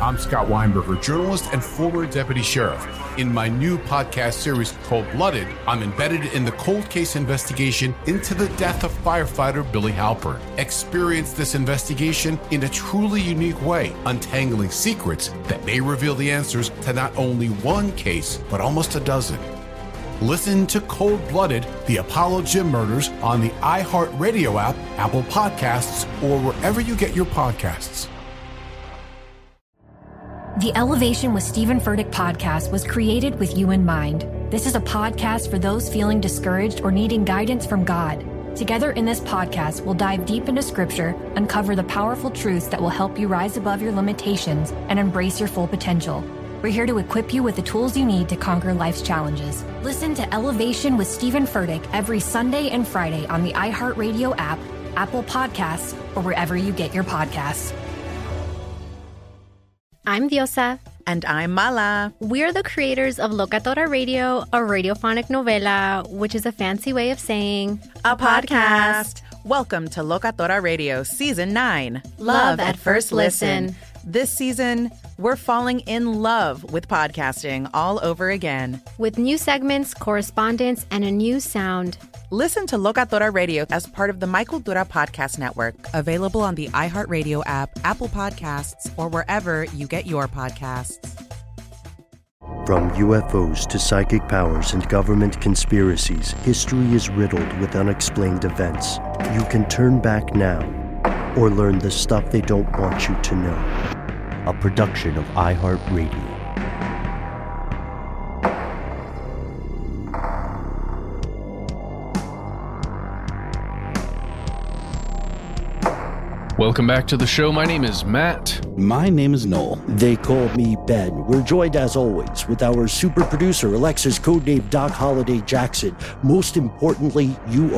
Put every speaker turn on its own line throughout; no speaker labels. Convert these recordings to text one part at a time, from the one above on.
I'm Scott Weinberger, journalist and former deputy sheriff. In my new podcast series, Cold Blooded, I'm embedded in the cold case investigation into the death of firefighter Billy Halpern. Experience this investigation in a truly unique way, untangling secrets that may reveal the answers to not only one case, but almost a dozen. Listen to Cold Blooded, the Apollo Gym Murders on the iHeartRadio app, Apple Podcasts, or wherever you get your podcasts.
The Elevation with Stephen Furtick podcast was created with you in mind. This is a podcast for those feeling discouraged or needing guidance from God. Together in this podcast, we'll dive deep into scripture, uncover the powerful truths that will help you rise above your limitations and embrace your full potential. We're here to equip you with the tools you need to conquer life's challenges. Listen to Elevation with Stephen Furtick every Sunday and Friday on the iHeartRadio app, Apple Podcasts, or wherever you get your podcasts.
I'm Diosa.
And I'm Mala.
We're the creators of Locatora Radio, a radiophonic novela, which is a fancy way of saying
a podcast. Welcome to Locatora Radio Season 9.
Love at First Listen.
This season, we're falling in love with podcasting all over again.
With new segments, correspondence, and a new sound.
Listen to Locatora Radio as part of the My Cultura Podcast Network. Available on the iHeartRadio app, Apple Podcasts, or wherever you get your podcasts.
From UFOs to psychic powers and government conspiracies, history is riddled with unexplained events. You can turn back now or learn the stuff they don't want you to know. A production of iHeartRadio.
Welcome back to the show. My name is Matt.
My name is Noel.
They call me Ben. We're joined, as always, with our super producer, Alexa's codename Doc Holliday Jackson. Most importantly, you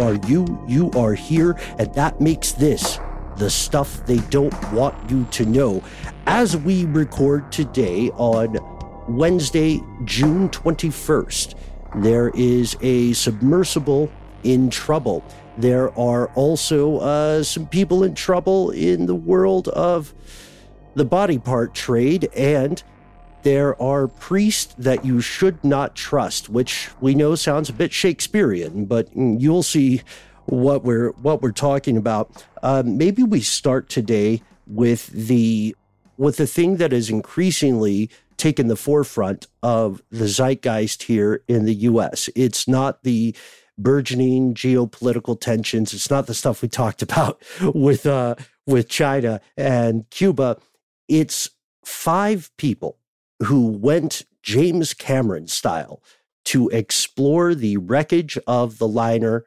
are here, and that makes this the stuff they don't want you to know. As we record today on Wednesday, June 21st, there is a submersible in trouble. There are also some people in trouble in the world of the body part trade, and there are priests that you should not trust, which we know sounds a bit Shakespearean, but you'll see what we're talking about. Maybe we start today with the thing that is increasingly taken the forefront of the zeitgeist here in the U.S. It's not the burgeoning geopolitical tensions. It's not the stuff we talked about with China and Cuba. It's 5 people who went James Cameron style to explore the wreckage of the liner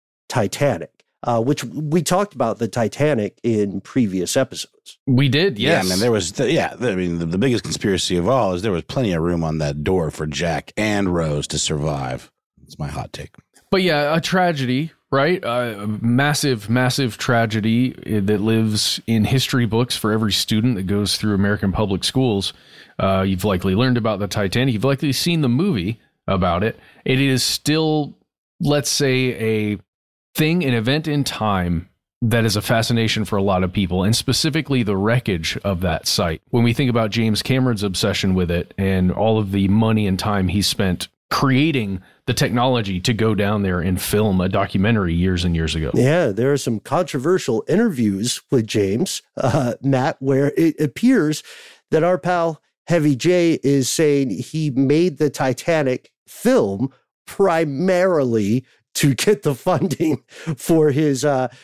Titanic, which we talked about the Titanic in previous episodes.
We did, yes.
Yeah, man, there was, the biggest conspiracy of all is there was plenty of room on that door for Jack and Rose to survive. That's my hot take.
But yeah, a tragedy, right? A massive, massive tragedy that lives in history books for every student that goes through American public schools. You've likely learned about the Titanic. You've likely seen the movie about it. It is still, let's say, an event in time that is a fascination for a lot of people, and specifically the wreckage of that site. When we think about James Cameron's obsession with it and all of the money and time he spent creating the technology to go down there and film a documentary years and years ago.
Yeah, there are some controversial interviews with James, Matt, where it appears that our pal Heavy J is saying he made the Titanic film primarily to get the funding for his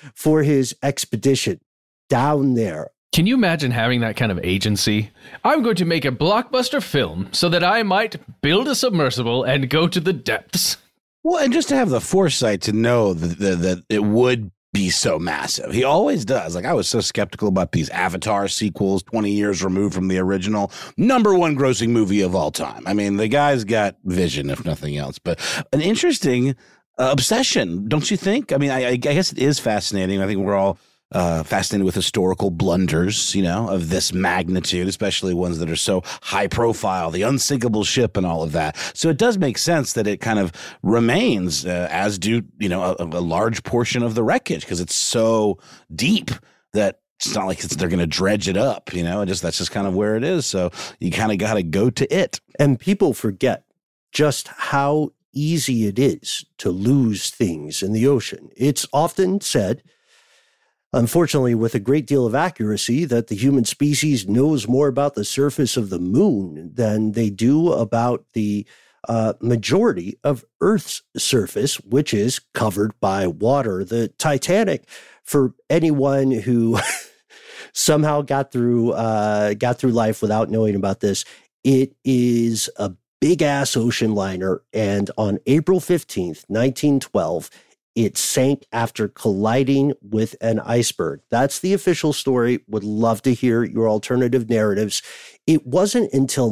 expedition down there.
Can you imagine having that kind of agency? I'm going to make a blockbuster film so that I might build a submersible and go to the depths.
Well, and just to have the foresight to know that it would be so massive. He always does. Like, I was so skeptical about these Avatar sequels 20 years removed from the original. #1 grossing movie of all time. I mean, the guy's got vision, if nothing else. But an interesting obsession, don't you think? I mean, I guess it is fascinating. I think we're all fascinated with historical blunders, of this magnitude, especially ones that are so high profile, the unsinkable ship and all of that. So it does make sense that it kind of remains, as do, a large portion of the wreckage, because it's so deep that it's not like they're going to dredge it up, that's just kind of where it is. So you kind of got to go to it.
And people forget just how easy it is to lose things in the ocean. It's often said, unfortunately, with a great deal of accuracy, that the human species knows more about the surface of the moon than they do about the majority of Earth's surface, which is covered by water. The Titanic, for anyone who somehow got through life without knowing about this, it is a big-ass ocean liner, and on April 15th, 1912, it sank after colliding with an iceberg. That's the official story. Would love to hear your alternative narratives. It wasn't until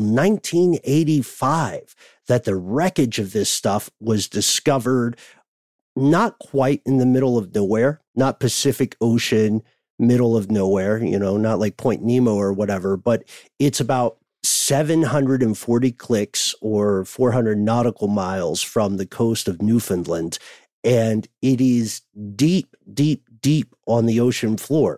1985 that the wreckage of this stuff was discovered, not quite in the middle of nowhere, not Pacific Ocean, middle of nowhere, not like Point Nemo or whatever, but it's about 740 clicks or 400 nautical miles from the coast of Newfoundland. And it is deep, deep, deep on the ocean floor,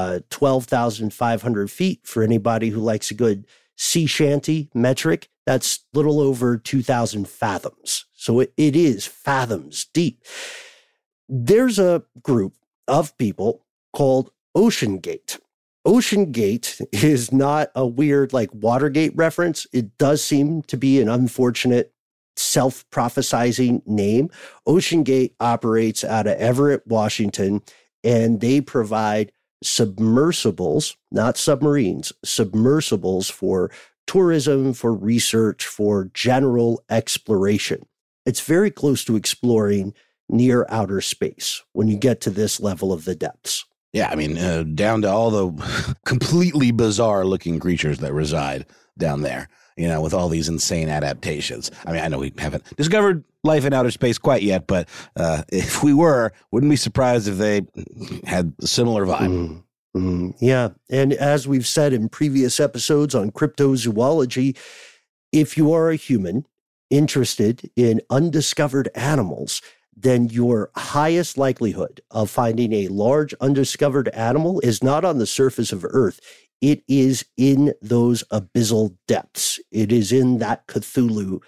12,500 feet for anybody who likes a good sea shanty metric. That's little over 2,000 fathoms. So it is fathoms deep. There's a group of people called OceanGate. OceanGate is not a weird like Watergate reference. It does seem to be an unfortunate self-prophesizing name. OceanGate operates out of Everett, Washington, and they provide submersibles, not submarines, submersibles for tourism, for research, for general exploration. It's very close to exploring near outer space when you get to this level of the depths.
Yeah, I mean, down to all the completely bizarre looking creatures that reside down there, with all these insane adaptations. I mean, I know we haven't discovered life in outer space quite yet, but if we were, wouldn't be surprised if they had a similar vibe.
Yeah. And as we've said in previous episodes on cryptozoology, if you are a human interested in undiscovered animals, then your highest likelihood of finding a large undiscovered animal is not on the surface of Earth. It is in those abyssal depths. It is in that Cthulhu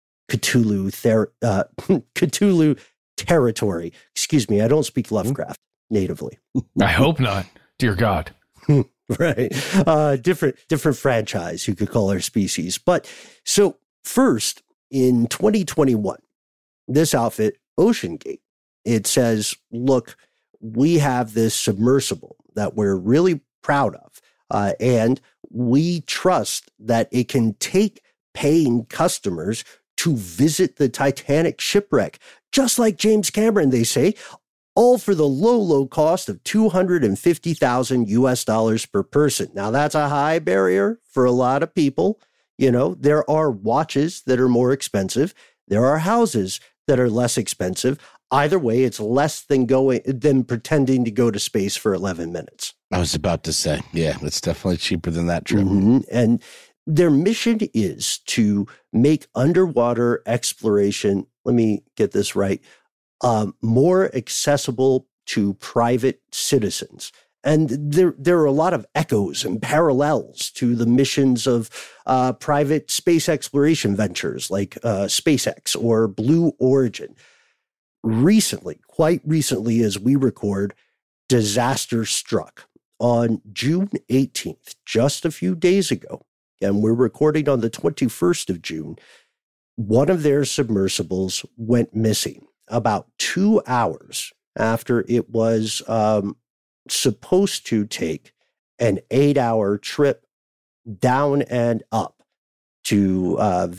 territory. Excuse me, I don't speak Lovecraft natively.
I hope not. Dear God.
Right. Different franchise, you could call our species. But so first, in 2021, this outfit, OceanGate, it says, look, we have this submersible that we're really proud of, and we trust that it can take paying customers to visit the Titanic shipwreck, just like James Cameron, they say, all for the low cost of $250,000 per person. Now, that's a high barrier for a lot of people. There are watches that are more expensive. There are houses that are less expensive. Either way, it's less than pretending to go to space for 11 minutes.
I was about to say, yeah, it's definitely cheaper than that trip.
Mm-hmm. And their mission is to make underwater exploration, let me get this right, more accessible to private citizens. And there are a lot of echoes and parallels to the missions of private space exploration ventures like SpaceX or Blue Origin. Quite recently, as we record, disaster struck on June 18th, just a few days ago. And we're recording on the 21st of June. One of their submersibles went missing about 2 hours after it was supposed to take an 8-hour trip down and up to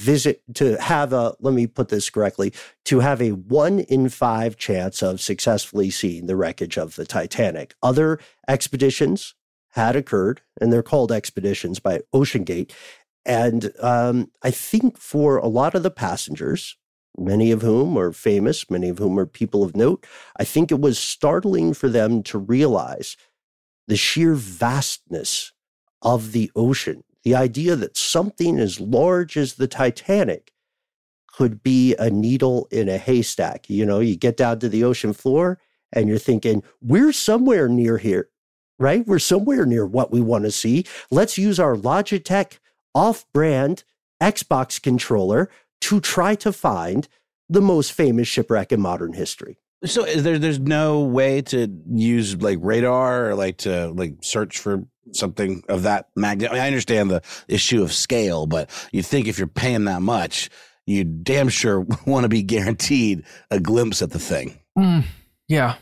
let me put this correctly, to have a 1 in 5 chance of successfully seeing the wreckage of the Titanic. Other expeditions had occurred, and they're called expeditions by OceanGate. And I think for a lot of the passengers, many of whom are famous, many of whom are people of note, I think it was startling for them to realize the sheer vastness of the ocean. The idea that something as large as the Titanic could be a needle in a haystack. You get down to the ocean floor and you're thinking, we're somewhere near here. right? We're somewhere near what we want to see. Let's use our Logitech off-brand Xbox controller to try to find the most famous shipwreck in modern history.
So there's no way to use like radar or like to like search for something of that magnitude? I mean, I understand the issue of scale, but you'd think if you're paying that much, you damn sure want to be guaranteed a glimpse at the thing.
Yeah.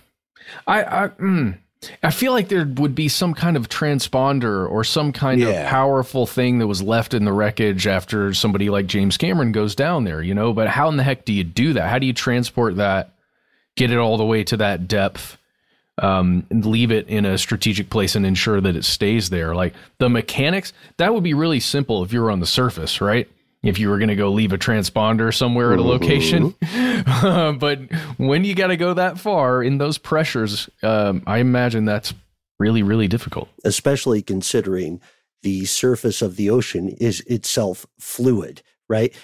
I feel like there would be some kind of transponder or some kind of powerful thing that was left in the wreckage after somebody like James Cameron goes down there, you know, but how in the heck do you do that? How do you transport that, get it all the way to that depth, and leave it in a strategic place and ensure that it stays there? Like the mechanics, that would be really simple if you were on the surface, right? If you were going to go leave a transponder somewhere at a location. But when you got to go that far in those pressures, I imagine that's really, really difficult. Especially
considering the surface of the ocean is itself fluid, right?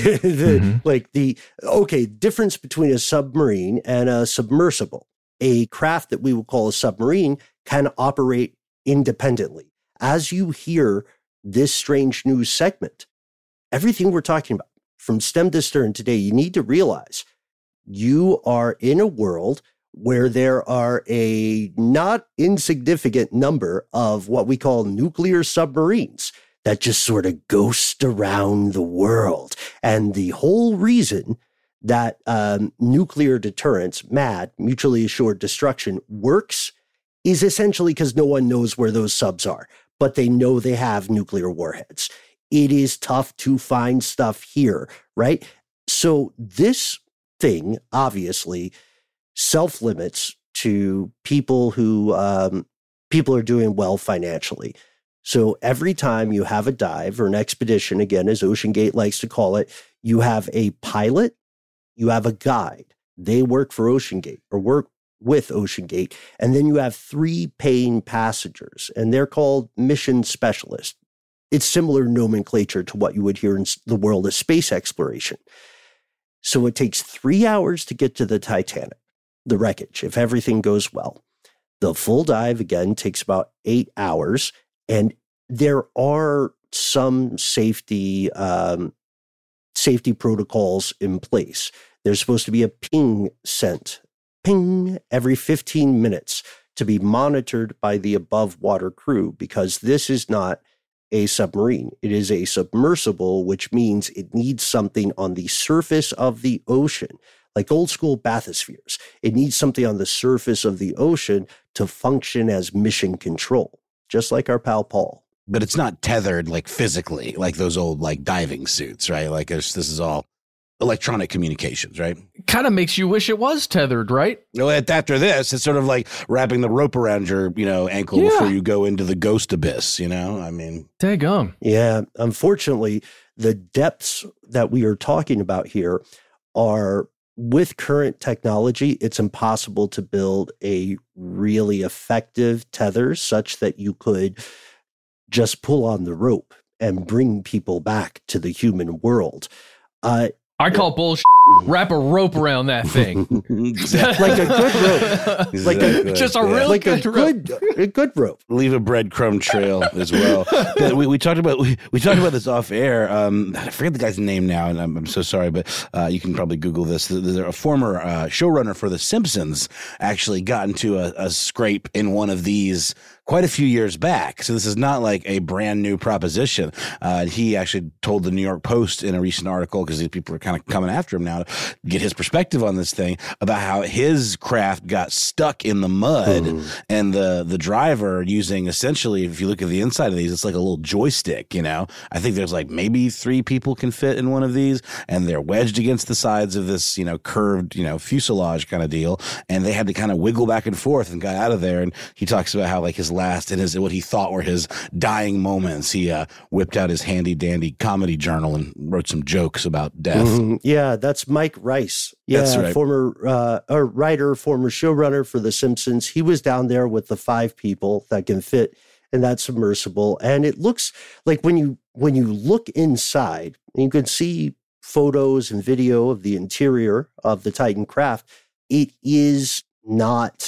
Difference between a submarine and a submersible. A craft that we would call a submarine can operate independently. As you hear this strange news segment, everything we're talking about from stem to stern today, you need to realize you are in a world where there are a not insignificant number of what we call nuclear submarines that just sort of ghost around the world. And the whole reason that nuclear deterrence, MAD, mutually assured destruction, works is essentially because no one knows where those subs are, but they know they have nuclear warheads. It is tough to find stuff here, right? So this thing obviously self-limits to people who people are doing well financially. So every time you have a dive or an expedition, again, as OceanGate likes to call it, you have a pilot, you have a guide. They work for OceanGate or work with OceanGate. And then you have 3 paying passengers, and they're called mission specialists. It's similar nomenclature to what you would hear in the world of space exploration. So it takes 3 hours to get to the Titanic, the wreckage, if everything goes well. The full dive, again, takes about 8 hours. And there are some safety protocols in place. There's supposed to be a ping sent, ping, every 15 minutes to be monitored by the above water crew, because this is not a submarine. It is a submersible, which means it needs something on the surface of the ocean, like old school bathyspheres. It needs something on the surface of the ocean to function as mission control, just like our pal Paul.
But it's not tethered like physically, like those old like diving suits, right? Like this is all electronic communications, right?
Kind of makes you wish it was tethered, right?
Well, after this, it's sort of like wrapping the rope around your, ankle before you go into the ghost abyss, I mean.
Daggum.
Yeah. Unfortunately, the depths that we are talking about here are, with current technology, it's impossible to build a really effective tether such that you could just pull on the rope and bring people back to the human world.
I call bullshit. Wrap a rope around that thing.
Like a good rope. A good rope.
Leave a breadcrumb trail as well. we talked about this off air. I forget the guy's name now, and I'm so sorry, but you can probably Google this. A former showrunner for The Simpsons actually got into a scrape in one of these quite a few years back. So this is not like a brand new proposition. He actually told the New York Post in a recent article, because these people are kind of coming after him now to get his perspective on this thing, about how his craft got stuck in the mud and the driver using, essentially, if you look at the inside of these, it's like a little joystick, I think there's like maybe 3 people can fit in one of these, and they're wedged against the sides of this, curved, fuselage kind of deal. And they had to kind of wiggle back and forth and got out of there. And he talks about how like his last and what he thought were his dying moments, he whipped out his handy dandy comedy journal and wrote some jokes about death.
Yeah, that's Mike Rice. Yeah,
that's right.
Former writer, former showrunner for The Simpsons. He was down there with the 5 people that can fit in that submersible, and it looks like when you look inside, and you can see photos and video of the interior of the Titan craft, it is not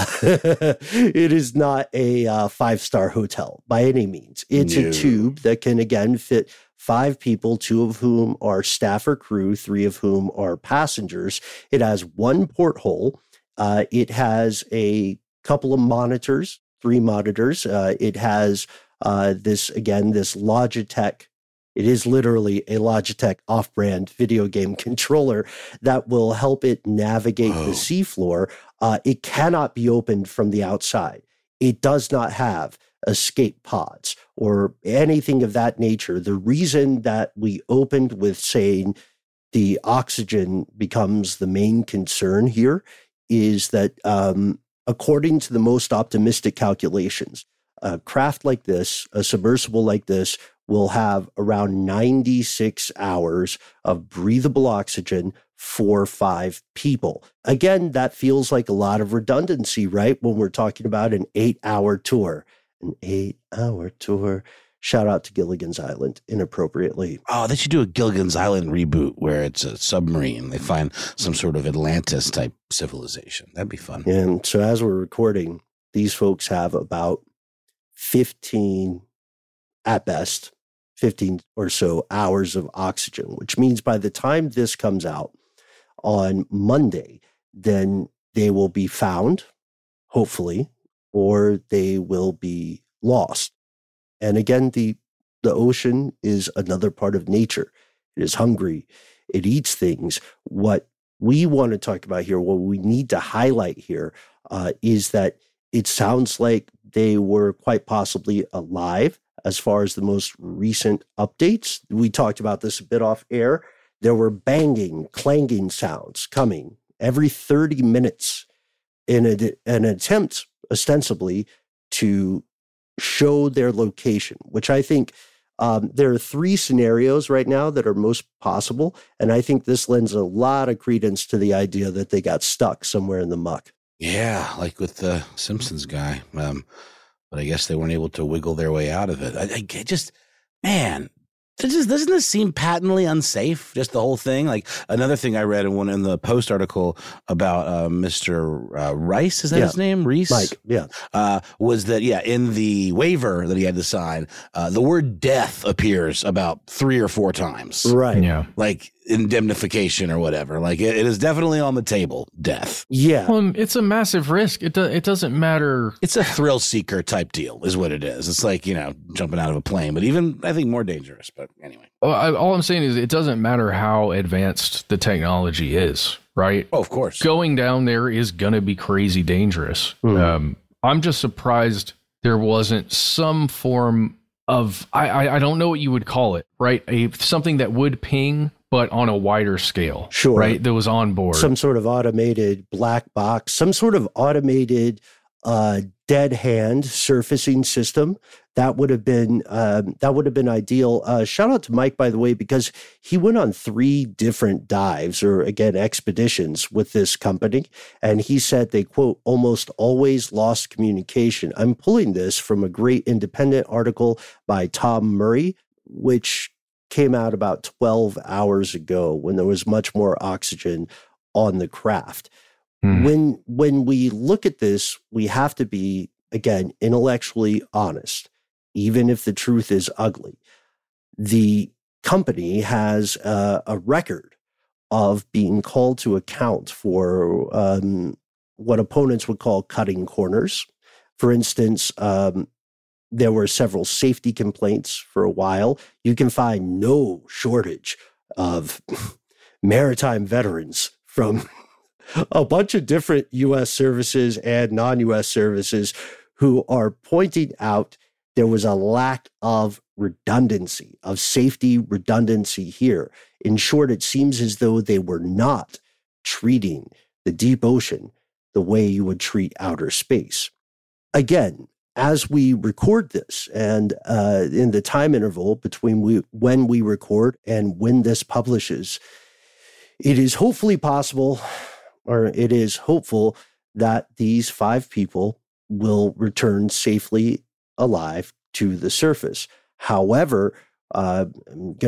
it is not a 5-star hotel by any means. It's a tube that can again fit 5 people, 2 of whom are staff or crew, 3 of whom are passengers. It has 1 porthole. It has a couple of monitors, 3 monitors. It has this Logitech. It is literally a Logitech off-brand video game controller that will help it navigate the seafloor. It cannot be opened from the outside. It does not have escape pods or anything of that nature. The reason that we opened with saying the oxygen becomes the main concern here is that according to the most optimistic calculations, a craft like this, a submersible like this, will have around 96 hours of breathable oxygen for 5 people. Again, that feels like a lot of redundancy, right? When we're talking about an 8-hour tour. An 8-hour tour. Shout out to Gilligan's Island, inappropriately.
Oh, they should do a Gilligan's Island reboot where it's a submarine. They find some sort of Atlantis-type civilization. That'd be fun.
And so as we're recording, these folks have about 15, at best, 15 or so hours of oxygen, which means by the time this comes out on Monday, then they will be found, hopefully, or they will be lost. And again, the ocean is another part of nature. It is hungry. It eats things. What we want to talk about here, what we need to highlight here, is that it sounds like they were quite possibly alive. As far as the most recent updates, we talked about this a bit off air. There were banging, clanging sounds coming every 30 minutes in an attempt, ostensibly, to show their location, which I think there are 3 scenarios right now that are most possible. And I think this lends a lot of credence to the idea that they got stuck somewhere in the muck.
Yeah, like with the Simpsons guy. But I guess they weren't able to wiggle their way out of it. I just, man, doesn't this seem patently unsafe? Just the whole thing. Like another thing I read in the Post article about Mr. Rice, is that his name? Reese?
Mike, yeah.
Was that, in the waiver that he had to sign, the word death appears about 3 or 4 times.
Right.
Yeah.
Like indemnification or whatever. Like it is definitely on the table, death.
Yeah.
Well, it's a massive risk. It doesn't matter.
It's a thrill seeker type deal is what it is. It's like, jumping out of a plane, but even I think more dangerous. But anyway.
All I'm saying is it doesn't matter how advanced the technology is, right?
Oh, of course.
Going down there is going to be crazy dangerous. I'm just surprised there wasn't some form of, I don't know what you would call it, right? Something that would ping, but on a wider scale.
Sure.
Right? That was on board.
Some sort of automated black box, some sort of automated dead hand surfacing system. That would have been ideal. Shout out to Mike, by the way, because he went on 3 different dives or again, expeditions with this company. And he said they, quote, almost always lost communication. I'm pulling this from a great independent article by Tom Murray, which came out about 12 hours ago when there was much more oxygen on the craft. When we look at this, we have to be, again, intellectually honest, even if the truth is ugly. The company has a record of being called to account for what opponents would call cutting corners. For instance, there were several safety complaints for a while. You can find no shortage of maritime veterans from a bunch of different U.S. services and non-U.S. services who are pointing out there was a lack of redundancy, of safety redundancy here. In short, it seems as though they were not treating the deep ocean the way you would treat outer space. Again, as we record this and in the time interval between when we record and when this publishes, it is hopefully possible, or it is hopeful that these 5 people will return safely alive to the surface. However, I'm going to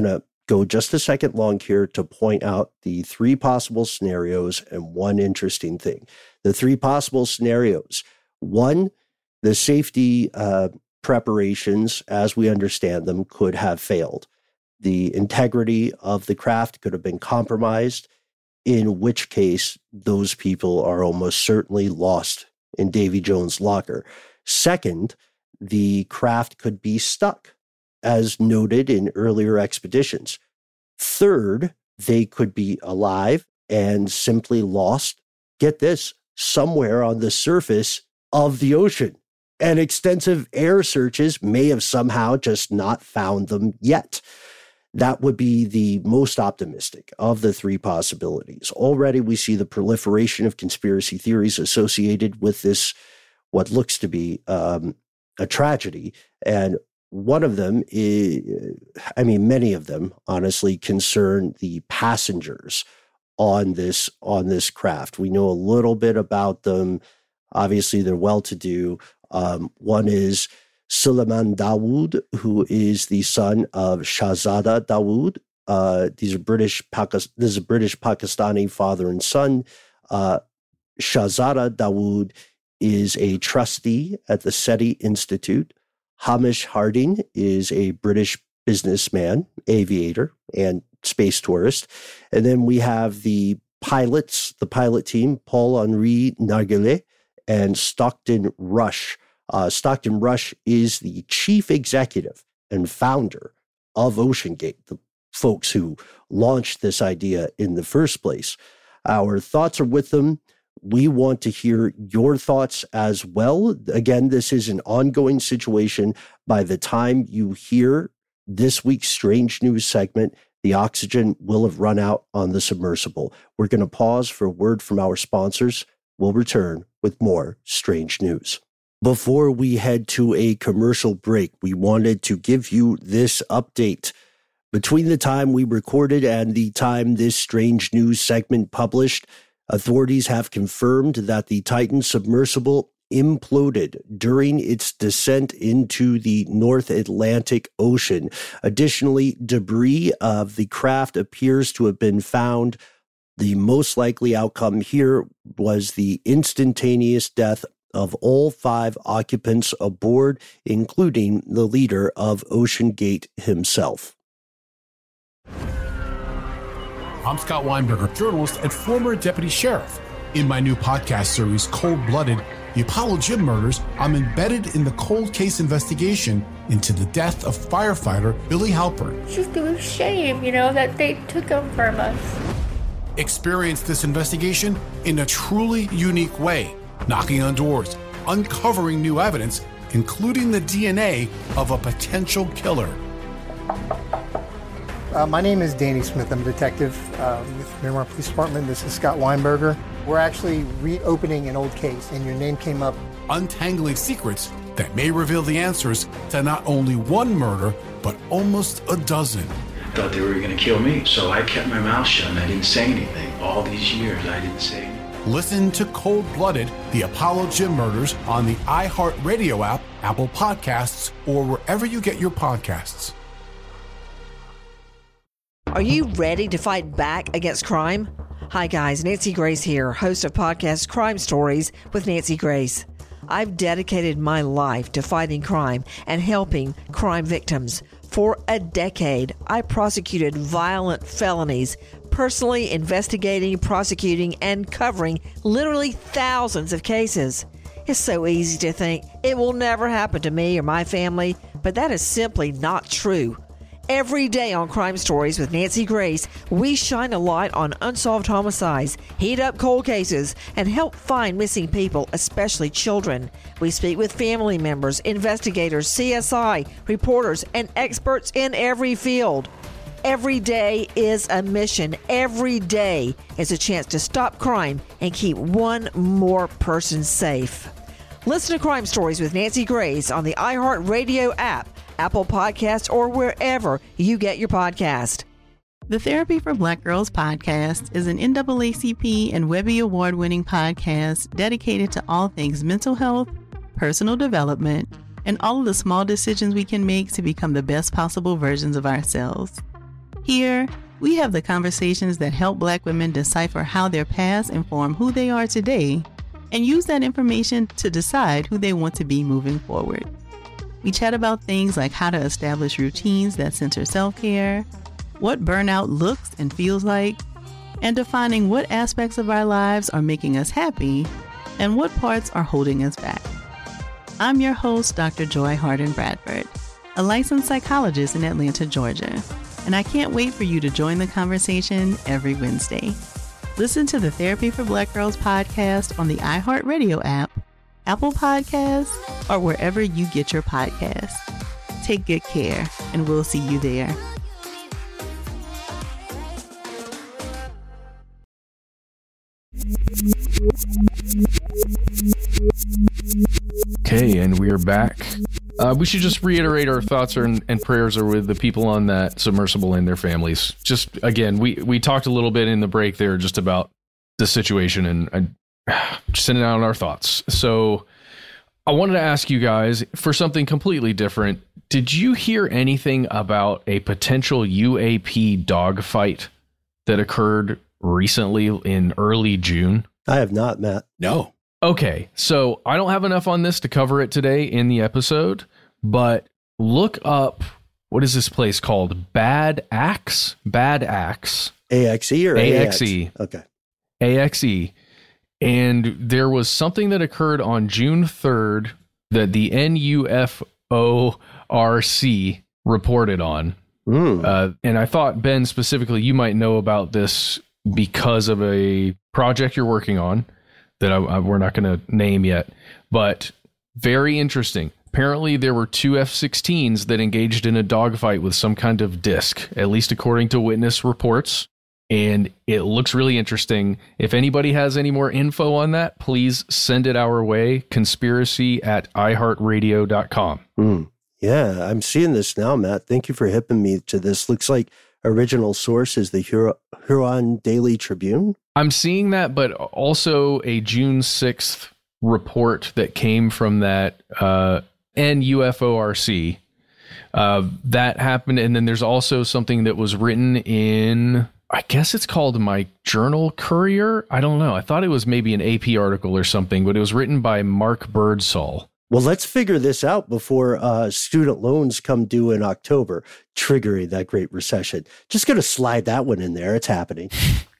go just a second long here to point out the three possible scenarios and one interesting thing. The three possible scenarios. One, the safety preparations, as we understand them, could have failed. The integrity of the craft could have been compromised, in which case those people are almost certainly lost in Davy Jones' locker. Second, the craft could be stuck, as noted in earlier expeditions. Third, they could be alive and simply lost, get this, somewhere on the surface of the ocean. And extensive air searches may have somehow just not found them yet. That would be the most optimistic of the three possibilities. Already we see the proliferation of conspiracy theories associated with this, what looks to be a tragedy. And one of them is, many of them, honestly, concern the passengers on this craft. We know a little bit about them. Obviously, they're well-to-do. One is Suleiman Dawood, who is the son of Shahzada Dawood. This is a British Pakistani father and son. Shahzada Dawood is a trustee at the SETI Institute. Hamish Harding is a British businessman, aviator, and space tourist. And then we have the pilots, the pilot team, Paul-Henri Nargeolet and Stockton Rush. Stockton Rush is the chief executive and founder of OceanGate, the folks who launched this idea in the first place. Our thoughts are with them. We want to hear your thoughts as well. Again, this is an ongoing situation. By the time you hear this week's Strange News segment, the oxygen will have run out on the submersible. We're going to pause for a word from our sponsors. We'll return with more Strange News. Before we head to a commercial break, we wanted to give you this update. Between the time we recorded and the time this Strange News segment published, authorities have confirmed that the Titan submersible imploded during its descent into the North Atlantic Ocean. Additionally, debris of the craft appears to have been found. The most likely outcome here was the instantaneous death of all 5 occupants aboard, including the leader of OceanGate himself.
I'm Scott Weinberger, journalist and former deputy sheriff. In my new podcast series, Cold Blooded, The Apollo Gym Murders, I'm embedded in the cold case investigation into the death of firefighter Billy Halpern.
It's just a shame, that they took him from us.
Experience this investigation in a truly unique way, knocking on doors, uncovering new evidence, including the DNA of a potential killer.
My name is Danny Smith. I'm a detective with Miramar Police Department. This is Scott Weinberger. We're actually reopening an old case, and your name came up.
Untangling secrets that may reveal the answers to not only one murder, but almost a dozen.
I thought they were going to kill me, so I kept my mouth shut and I didn't say anything. All these years, I didn't say anything.
Listen to Cold Blooded, The Apollo Gym Murders on the iHeartRadio app, Apple Podcasts, or wherever you get your podcasts.
Are you ready to fight back against crime? Hi guys, Nancy Grace here, host of podcast Crime Stories with Nancy Grace. I've dedicated my life to fighting crime and helping crime victims. For a decade, I prosecuted violent felonies, personally investigating, prosecuting, and covering literally thousands of cases. It's so easy to think it will never happen to me or my family, but that is simply not true. Every day on Crime Stories with Nancy Grace, we shine a light on unsolved homicides, heat up cold cases, and help find missing people, especially children. We speak with family members, investigators, CSI, reporters, and experts in every field. Every day is a mission. Every day is a chance to stop crime and keep one more person safe. Listen to Crime Stories with Nancy Grace on the iHeartRadio app, Apple Podcasts, or wherever you get your podcast.
The Therapy for Black Girls podcast is an NAACP and Webby Award-winning podcast dedicated to all things mental health, personal development, and all of the small decisions we can make to become the best possible versions of ourselves. Here, we have the conversations that help Black women decipher how their past inform who they are today and use that information to decide who they want to be moving forward. We chat about things like how to establish routines that center self-care, what burnout looks and feels like, and defining what aspects of our lives are making us happy and what parts are holding us back. I'm your host, Dr. Joy Harden Bradford, a licensed psychologist in Atlanta, Georgia, and I can't wait for you to join the conversation every Wednesday. Listen to the Therapy for Black Girls podcast on the iHeartRadio app, Apple Podcasts, or wherever you get your podcasts. Take good care, and we'll see you there.
Okay, and we are back. We should just reiterate our thoughts and prayers are with the people on that submersible and their families. Just, again, we talked a little bit in the break there just about the situation and just sending out our thoughts. So I wanted to ask you guys for something completely different. Did you hear anything about a potential UAP dogfight that occurred recently in early June?
I have not, Matt.
No.
Okay, so I don't have enough on this to cover it today in the episode, but look up, what is this place called? Bad Axe? Bad Axe.
AXE or
AXE.
Okay.
AXE. And there was something that occurred on June 3rd that the NUFORC reported on. And I thought, Ben, specifically, you might know about this because of a project you're working on that we're not going to name yet, but very interesting. Apparently, there were 2 F-16s that engaged in a dogfight with some kind of disc, at least according to witness reports, and it looks really interesting. If anybody has any more info on that, please send it our way, conspiracy@iheartradio.com.
Yeah, I'm seeing this now, Matt. Thank you for hipping me to this. Looks like original source is the Huron Daily Tribune.
I'm seeing that, but also a June 6th report that came from that NUFORC. That happened, and then there's also something that was written in, I guess it's called My Journal Courier. I don't know. I thought it was maybe an AP article or something, but it was written by Mark Birdsall.
Well, let's figure this out before student loans come due in October, triggering that Great Recession. Just going to slide that one in there. It's happening.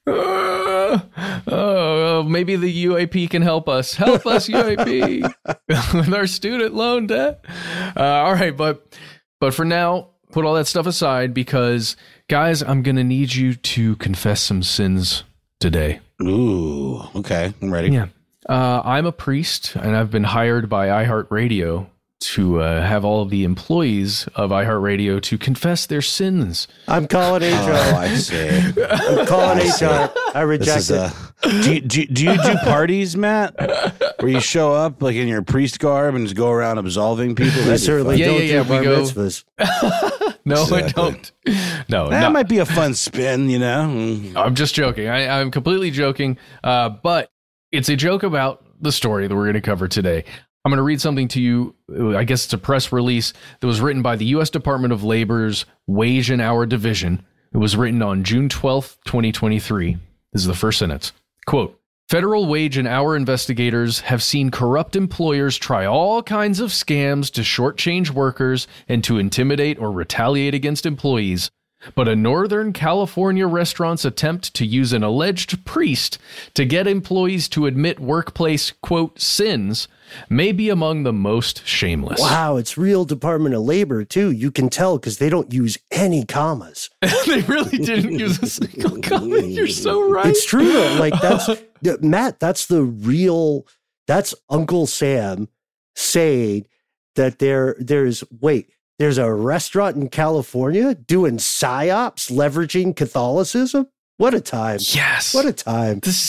Maybe the UAP can help us. Help us, UAP, with our student loan debt. All right, but for now, put all that stuff aside because, guys, I'm going to need you to confess some sins today.
Ooh, okay. I'm ready.
Yeah. I'm a priest, and I've been hired by iHeartRadio to have all of the employees of iHeartRadio to confess their sins.
I'm calling HR.
Oh, I see.
I'm calling HR. I reject it.
Do you do parties, Matt? Where you show up like in your priest garb and just go around absolving people?
I certainly don't do bar mitzvahs.
No, exactly. I don't. No,
that might be a fun spin, you know?
I'm just joking. I'm completely joking. But it's a joke about the story that we're going to cover today. I'm going to read something to you. I guess it's a press release that was written by the U.S. Department of Labor's Wage and Hour Division. It was written on June 12th, 2023. This is the first sentence. Quote, federal wage and hour investigators have seen corrupt employers try all kinds of scams to shortchange workers and to intimidate or retaliate against employees. But a Northern California restaurant's attempt to use an alleged priest to get employees to admit workplace, quote, sins may be among the most shameless.
Wow, it's real Department of Labor, too. You can tell because they don't use any commas.
They really didn't use a single comma. You're so right.
It's true, though. Like, that's, Matt, that's that's Uncle Sam saying that there's a restaurant in California doing psyops, leveraging Catholicism. What a time.
Yes.
What a time.
This is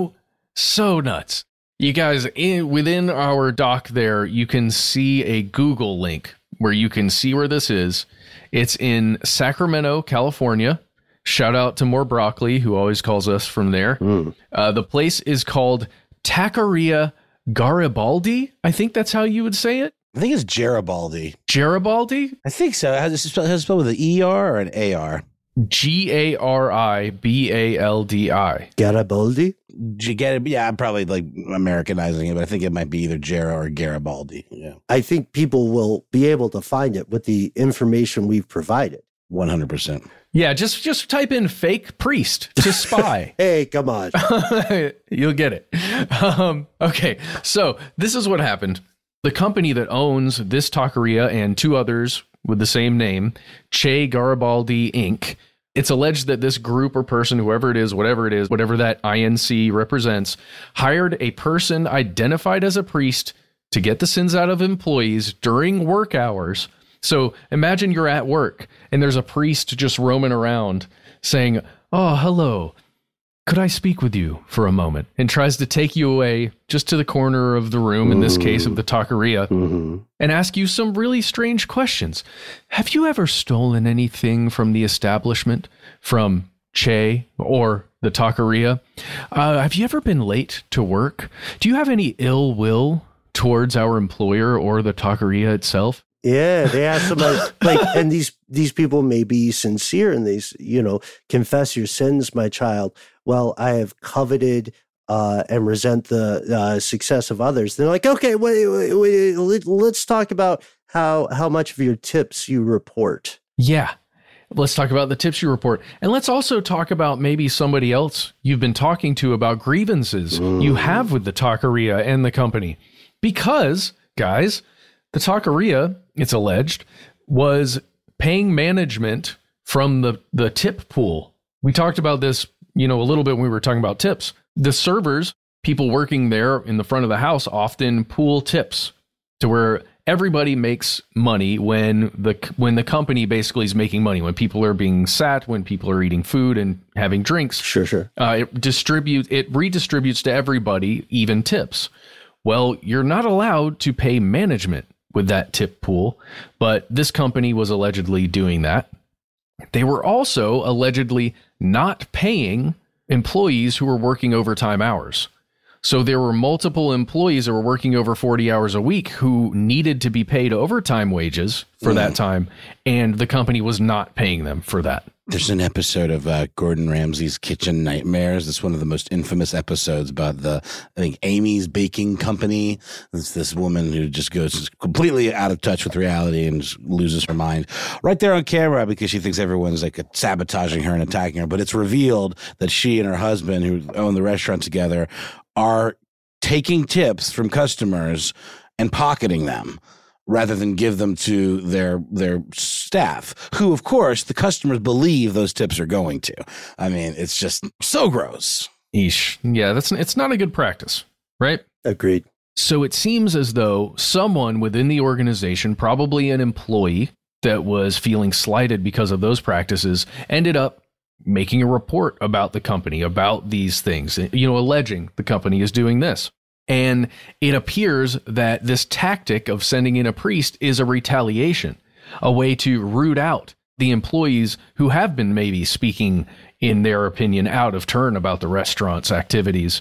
so nuts. You guys, within our doc there, you can see a Google link where you can see where this is. It's in Sacramento, California. Shout out to More Broccoli, who always calls us from there. The place is called Taqueria Garibaldi. I think that's how you would say it.
I think it's Garibaldi.
Garibaldi?
I think so. Has it spelled with an ER or an AR?
Garibaldi.
Garibaldi?
Yeah, I'm probably like Americanizing it, but I think it might be either Gera or Garibaldi. Yeah,
I think people will be able to find it with the information we've provided.
100%.
Yeah, just type in fake priest to spy.
Hey, come on.
You'll get it. Okay, so this is what happened. The company that owns this taqueria and two others with the same name, Che Garibaldi Inc., it's alleged that this group or person, whoever it is, whatever that INC represents, hired a person identified as a priest to get the sins out of employees during work hours. So imagine you're at work and there's a priest just roaming around saying, "Oh, hello. Could I speak with you for a moment?" and tries to take you away just to the corner of the room, in this case of the taqueria, and ask you some really strange questions. Have you ever stolen anything from the establishment, from Che or the taqueria? Have you ever been late to work? Do you have any ill will towards our employer or the taqueria itself?
Yeah, they ask them like, and these people may be sincere and they, confess your sins, my child. Well, I have coveted and resent the success of others. They're like, okay, wait, let's talk about how much of your tips you report.
Yeah, let's talk about the tips you report. And let's also talk about maybe somebody else you've been talking to about grievances you have with the taqueria and the company. Because, guys, the taqueria, it's alleged, was paying management from the tip pool. We talked about this, a little bit when we were talking about tips. The servers, people working there in the front of the house, often pool tips to where everybody makes money when the company basically is making money, when people are being sat, when people are eating food and having drinks.
Sure.
It redistributes to everybody even tips. Well, you're not allowed to pay management with that tip pool, but this company was allegedly doing that. They were also allegedly not paying employees who were working overtime hours. So there were multiple employees that were working over 40 hours a week who needed to be paid overtime wages for that time, and the company was not paying them for that.
There's an episode of Gordon Ramsay's Kitchen Nightmares. It's one of the most infamous episodes about Amy's Baking Company. It's this woman who just goes completely out of touch with reality and just loses her mind right there on camera because she thinks everyone's like sabotaging her and attacking her. But it's revealed that she and her husband, who own the restaurant together, are taking tips from customers and pocketing them, rather than give them to their staff, who, of course, the customers believe those tips are going to. I mean, it's just so gross.
Eesh. Yeah, it's not a good practice, right?
Agreed.
So it seems as though someone within the organization, probably an employee that was feeling slighted because of those practices, ended up making a report about the company, about these things, alleging the company is doing this. And it appears that this tactic of sending in a priest is a retaliation, a way to root out the employees who have been maybe speaking, in their opinion, out of turn about the restaurant's activities.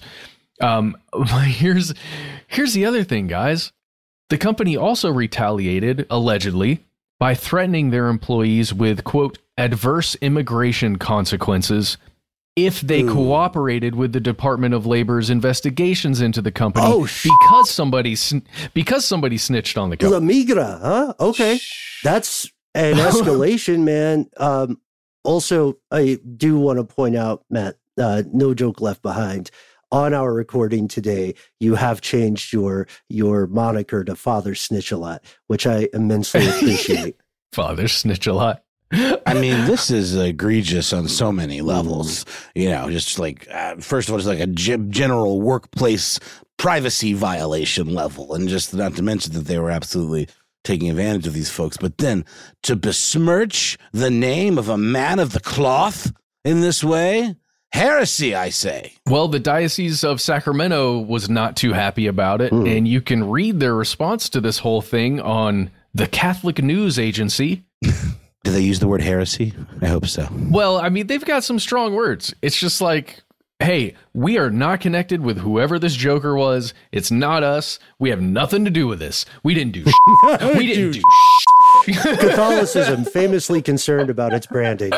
Here's the other thing, guys. The company also retaliated, allegedly, by threatening their employees with, quote, adverse immigration consequences if they cooperated with the Department of Labor's investigations into the company because somebody snitched on the company.
La Migra, huh? Okay. That's an escalation, man. Also, I do want to point out, Matt, no joke left behind. On our recording today, you have changed your moniker to Father Snitch-a-Lot, which I immensely appreciate.
Father Snitch-a-Lot.
I mean, this is egregious on so many levels. Just like, first of all, it's like a general workplace privacy violation level. And just not to mention that they were absolutely taking advantage of these folks. But then to besmirch the name of a man of the cloth in this way, heresy, I say.
Well, the Diocese of Sacramento was not too happy about it. And you can read their response to this whole thing on the Catholic News Agency.
Do they use the word heresy? I hope so.
Well, I mean, they've got some strong words. It's just like, hey, we are not connected with whoever this joker was. It's not us. We have nothing to do with this. We didn't do shit. We didn't do shit.
Catholicism, famously concerned about its branding.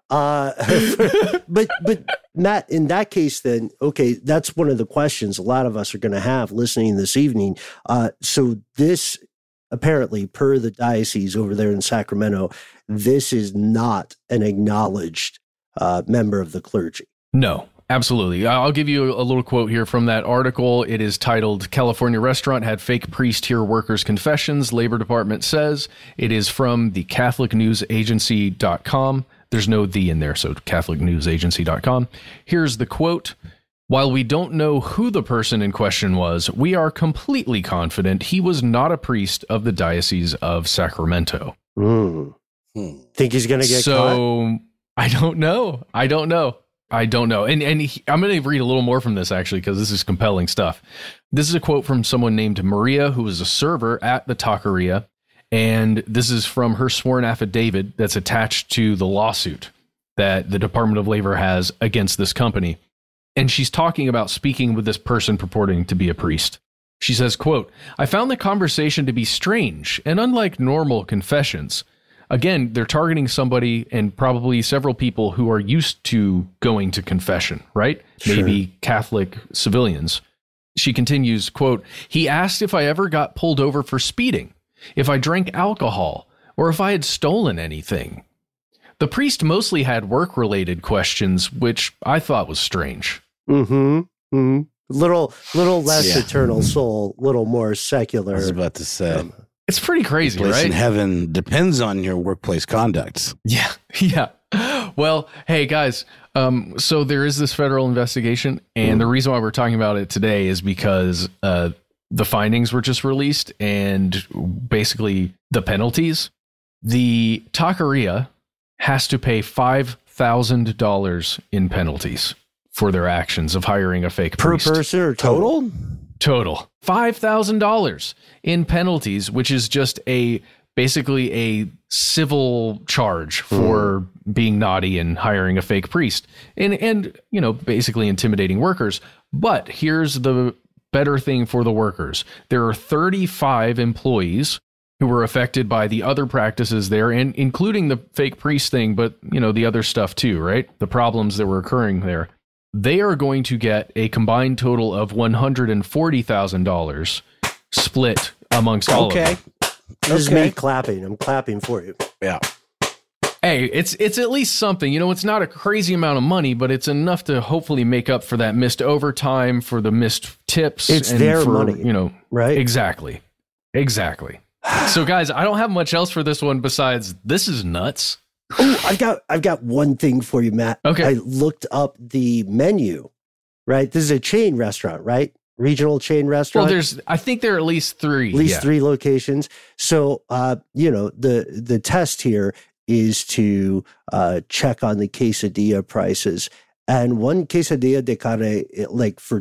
But Matt, in that case, then, okay, that's one of the questions a lot of us are going to have listening this evening. So this, apparently, per the diocese over there in Sacramento, this is not an acknowledged member of the clergy.
No, absolutely. I'll give you a little quote here from that article. It is titled, California Restaurant Had Fake Priest Hear Workers' Confessions, Labor Department Says. It is from the CatholicNewsAgency.com. There's no "the" in there, so CatholicNewsAgency.com. Here's the quote. While we don't know who the person in question was, we are completely confident he was not a priest of the Diocese of Sacramento.
Think he's going to get caught?
I don't know. And I'm going to read a little more from this, actually, because this is compelling stuff. This is a quote from someone named Maria, who was a server at the taqueria. And this is from her sworn affidavit that's attached to the lawsuit that the Department of Labor has against this company. And she's talking about speaking with this person purporting to be a priest. She says, quote, I found the conversation to be strange and unlike normal confessions. Again, they're targeting somebody and probably several people who are used to going to confession, right? Sure. Maybe Catholic civilians. She continues, quote, he asked if I ever got pulled over for speeding, if I drank alcohol, or if I had stolen anything. The priest mostly had work-related questions, which I thought was strange.
Little less eternal soul, little more secular.
I was about to say.
It's pretty crazy,
right?
In
heaven depends on your workplace conduct.
Yeah. Well, hey, guys, so there is this federal investigation, and the reason why we're talking about it today is because the findings were just released, and basically the penalties. The taqueria has to pay $5,000 in penalties for their actions of hiring a fake priest.
Per person or total?
Total. $5,000 in penalties, which is just basically a civil charge for being naughty and hiring a fake priest and basically intimidating workers. But here's the better thing for the workers. There are 35 employees who were affected by the other practices there, and including the fake priest thing, but the other stuff too, right? The problems that were occurring there. They are going to get a combined total of $140,000 split amongst all of them.
This is me clapping. I'm clapping for you.
Yeah.
Hey, it's at least something. It's not a crazy amount of money, but it's enough to hopefully make up for that missed overtime, for the missed tips.
It's their money, right?
Exactly. So, guys, I don't have much else for this one besides this is nuts.
Oh, I've got one thing for you, Matt.
Okay.
I looked up the menu, right? This is a chain restaurant, right? Regional chain restaurant.
Well, I think there are at least three.
At least three locations. So, the test here is to check on the quesadilla prices. And one quesadilla de carne, for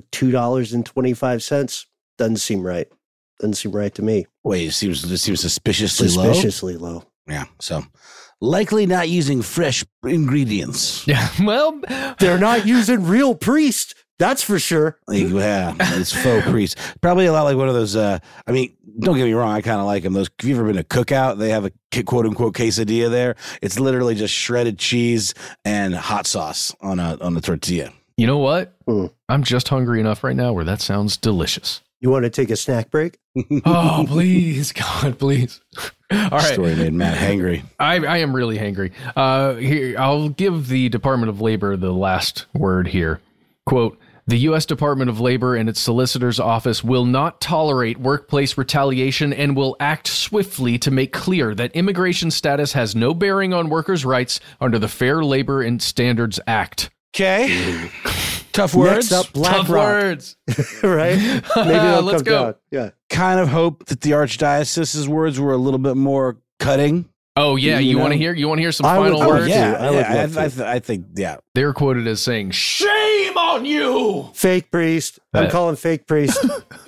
$2.25, doesn't seem right. Doesn't seem right to me.
Wait, it seems suspiciously
low.
Yeah, so likely not using fresh ingredients.
Yeah, well,
they're not using real priest. That's for sure.
Yeah, it's faux priest. Probably a lot like one of those. Don't get me wrong. I kind of like them. Have you ever been to Cookout? They have a quote unquote quesadilla there. It's literally just shredded cheese and hot sauce on a tortilla.
You know what? I'm just hungry enough right now where that sounds delicious.
You want to take a snack break?
Oh, please, God, please. All right.
Story made Matt hangry.
I am really hangry. Here, I'll give the Department of Labor the last word here. Quote, the U.S. Department of Labor and its solicitor's office will not tolerate workplace retaliation and will act swiftly to make clear that immigration status has no bearing on workers' rights under the Fair Labor and Standards Act.
Okay. Tough words.
Next up,
Tough words.
Right? Maybe they'll
Let's
come
go.
down. Yeah.
Kind of hope that the Archdiocese's words were a little bit more cutting.
Oh, yeah. You want to hear some final words?
I think, yeah.
They're quoted as saying, shame on you.
Fake priest. I'm calling fake priest.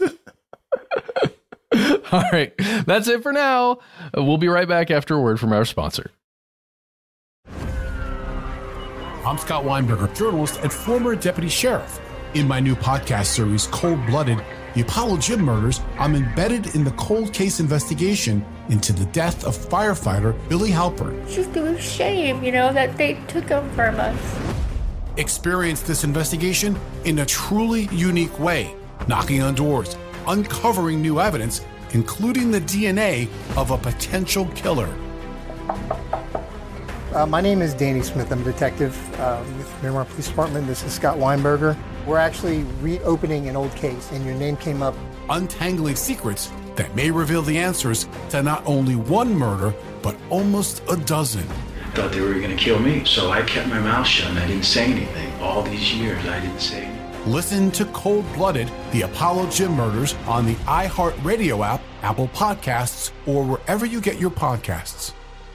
All right. That's it for now. We'll be right back after a word from our sponsor.
I'm Scott Weinberger, journalist and former deputy sheriff. In my new podcast series, Cold Blooded, The Apollo Gym Murders, I'm embedded in the cold case investigation into the death of firefighter Billy Halpern.
It's just a shame, that they took him from us.
Experience this investigation in a truly unique way, knocking on doors, uncovering new evidence, including the DNA of a potential killer.
My name is Danny Smith. I'm a detective with Miramar Police Department. This is Scott Weinberger. We're actually reopening an old case, and your name came up.
Untangling secrets that may reveal the answers to not only one murder, but almost a dozen.
Thought they were going to kill me, so I kept my mouth shut and I didn't say anything. All these years, I didn't say anything.
Listen to Cold Blooded, The Apollo Gym Murders on the iHeartRadio app, Apple Podcasts, or wherever you get your podcasts.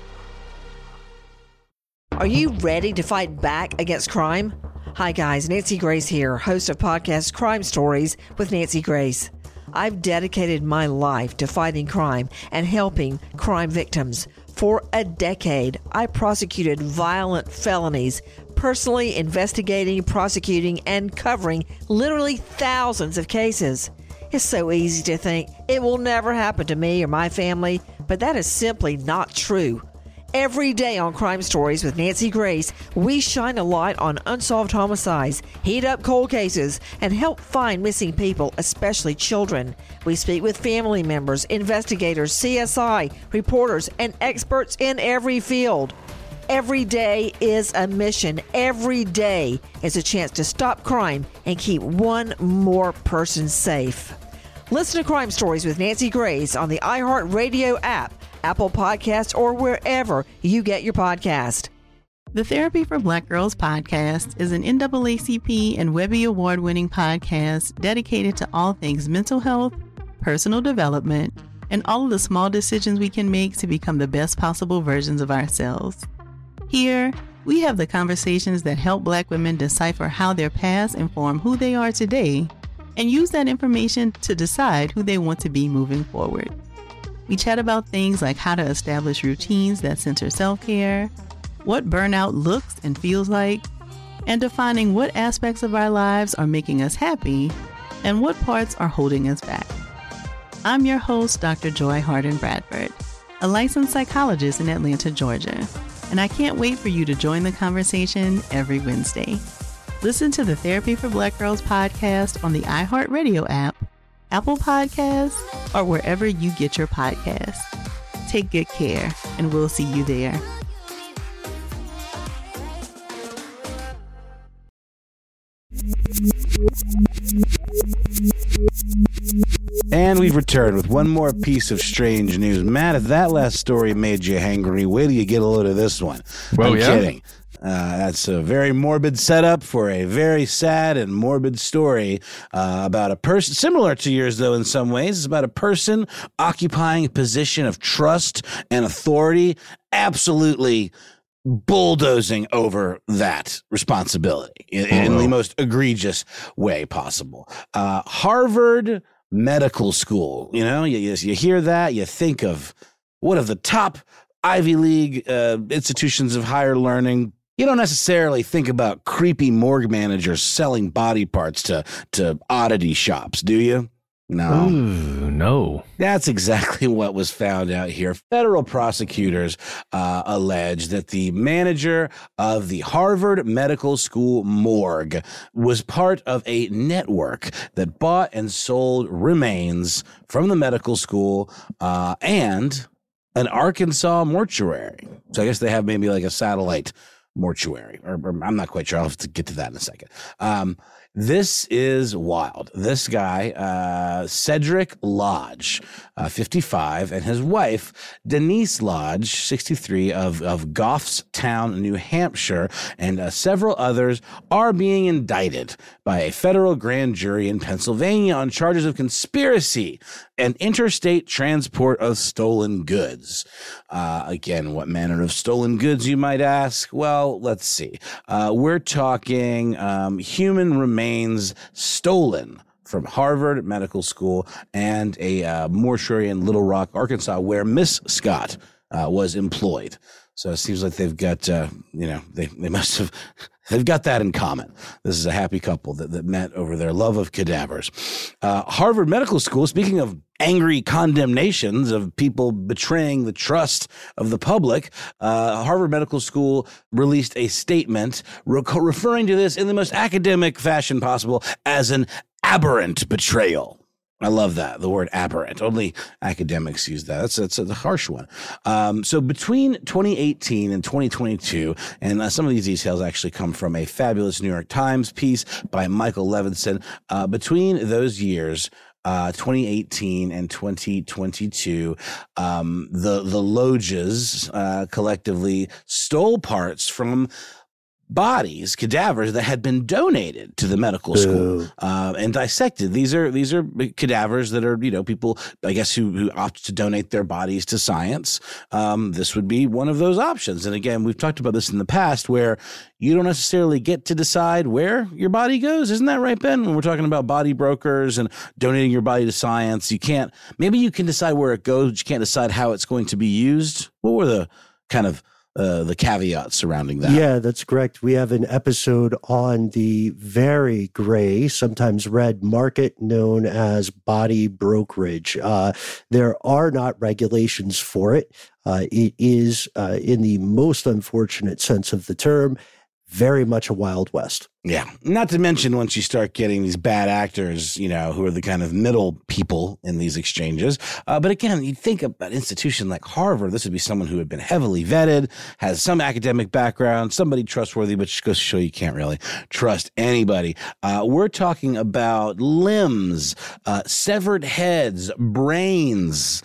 Are you ready to fight back against crime? Hi guys, Nancy Grace here, host of podcast Crime Stories with Nancy Grace. I've dedicated my life to fighting crime and helping crime victims. For a decade, I prosecuted violent felonies, personally investigating, prosecuting, and covering literally thousands of cases. It's so easy to think it will never happen to me or my family, but that is simply not true. Every day on Crime Stories with Nancy Grace, we shine a light on unsolved homicides, heat up cold cases, and help find missing people, especially children. We speak with family members, investigators, CSI, reporters, and experts in every field. Every day is a mission. Every day is a chance to stop crime and keep one more person safe. Listen to Crime Stories with Nancy Grace on the iHeartRadio app, Apple Podcasts, or wherever you get your podcast.
The Therapy for Black Girls podcast is an NAACP and Webby Award-winning podcast dedicated to all things mental health, personal development, and all of the small decisions we can make to become the best possible versions of ourselves. Here, we have the conversations that help Black women decipher how their past inform who they are today and use that information to decide who they want to be moving forward. We chat about things like how to establish routines that center self-care, what burnout looks and feels like, and defining what aspects of our lives are making us happy and what parts are holding us back. I'm your host, Dr. Joy Harden Bradford, a licensed psychologist in Atlanta, Georgia, and I can't wait for you to join the conversation every Wednesday. Listen to the Therapy for Black Girls podcast on the iHeartRadio app, Apple Podcasts, or wherever you get your podcasts. Take good care, and we'll see you there.
And we've returned with one more piece of strange news. Matt, if that last story made you hangry, wait till you get a load of this one.
Well,
I'm
yeah.
kidding. That's a very morbid setup for a very sad and morbid story about a person, similar to yours, though, in some ways. It's about a person occupying a position of trust and authority, absolutely bulldozing over that responsibility in the most egregious way possible. Harvard Medical School, you hear that, you think of one of the top Ivy League institutions of higher learning. You don't necessarily think about creepy morgue managers selling body parts to oddity shops, do you? No.
Ooh, no.
That's exactly what was found out here. Federal prosecutors allege that the manager of the Harvard Medical School morgue was part of a network that bought and sold remains from the medical school and an Arkansas mortuary. So I guess they have maybe like a satellite mortuary, or I'm not quite sure. I'll have to get to that in a second. This is wild. This guy, Cedric Lodge, 55, and his wife, Denise Lodge, 63, of Goffstown, New Hampshire, and several others are being indicted by a federal grand jury in Pennsylvania on charges of conspiracy and interstate transport of stolen goods. Again, what manner of stolen goods, you might ask? Well, let's see. We're talking human remains stolen from Harvard Medical School and a mortuary in Little Rock, Arkansas, where Miss Scott was employed. So it seems like they've got, they must have They've got that in common. This is a happy couple that met over their love of cadavers. Harvard Medical School, speaking of angry condemnations of people betraying the trust of the public, Harvard Medical School released a statement referring to this in the most academic fashion possible as an aberrant betrayal. I love that, the word aberrant. Only academics use that. That's a harsh one. So between 2018 and 2022, and some of these details actually come from a fabulous New York Times piece by Michael Levinson. Between those years, 2018 and 2022, the Loges collectively stole parts from bodies, cadavers that had been donated to the medical school and dissected. These are cadavers that are, people, I guess, who opt to donate their bodies to science. This would be one of those options. And again, we've talked about this in the past where you don't necessarily get to decide where your body goes. Isn't that right, Ben? When we're talking about body brokers and donating your body to science, maybe you can decide where it goes, but you can't decide how it's going to be used. What were the kind of the caveats surrounding that?
Yeah, that's correct. We have an episode on the very gray, sometimes red market known as body brokerage. There are not regulations for it. It is, in the most unfortunate sense of the term, very much a Wild West.
Yeah. Not to mention once you start getting these bad actors, who are the kind of middle people in these exchanges. But again, you'd think of an institution like Harvard, this would be someone who had been heavily vetted, has some academic background, somebody trustworthy, but just goes to show you can't really trust anybody. We're talking about limbs, severed heads, brains,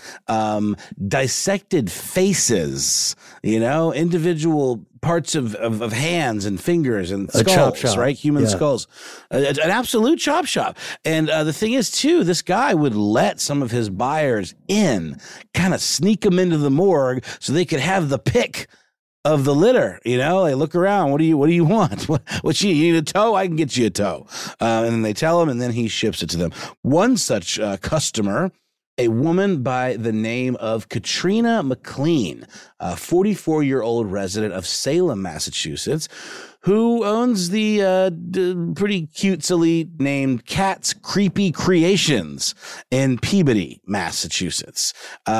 dissected faces, individual parts of hands and fingers and skulls,
a chop shop.
Right? Human skulls. An absolute chop shop. And the thing is, too, this guy would let some of his buyers in, kind of sneak them into the morgue so they could have the pick of the litter. They look around. What do you want? What you need a toe? I can get you a toe. And then they tell him, and then he ships it to them. One such customer, a woman by the name of Katrina McLean, a 44-year-old resident of Salem, Massachusetts, who owns the pretty cutesily named Cat's Creepy Creations in Peabody, Massachusetts.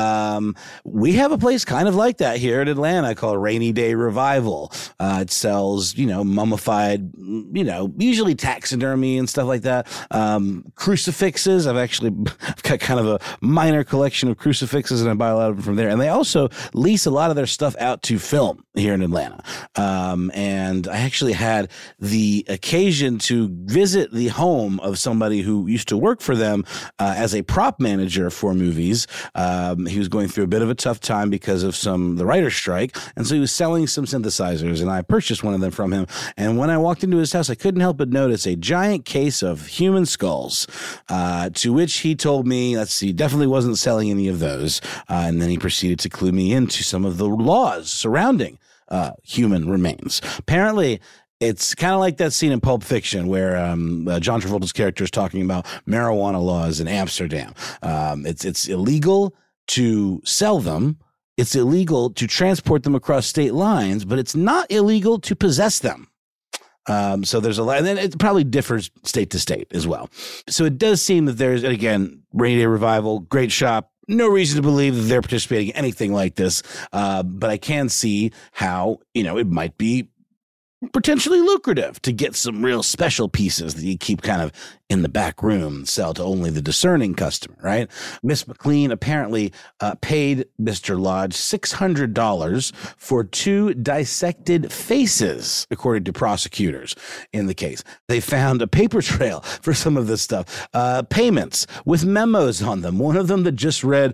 We have a place kind of like that here in Atlanta called Rainy Day Revival. It sells, mummified, usually taxidermy and stuff like that. Crucifixes. I've got kind of a minor collection of crucifixes, and I buy a lot of them from there. And they also lease a lot of their stuff out to film here in Atlanta. And I actually had the occasion to visit the home of somebody who used to work for them as a prop manager for movies. He was going through a bit of a tough time because of the writer's strike, and so he was selling some synthesizers, and I purchased one of them from him. And when I walked into his house, I couldn't help but notice a giant case of human skulls, to which he told me, definitely wasn't selling any of those. And then he proceeded to clue me into some of the laws surrounding human remains. Apparently, it's kind of like that scene in Pulp Fiction where John Travolta's character is talking about marijuana laws in Amsterdam. It's illegal to sell them. It's illegal to transport them across state lines, but it's not illegal to possess them. So there's a lot, and then it probably differs state to state as well. So it does seem that there's, again, Rainy Day Revival, great shop. No reason to believe that they're participating in anything like this. But I can see how, it might be potentially lucrative to get some real special pieces that you keep kind of in the back room and sell to only the discerning customer, right? Miss McLean apparently paid Mr. Lodge $600 for 2 dissected faces, according to prosecutors in the case. They found a paper trail for some of this stuff, payments with memos on them. One of them that just read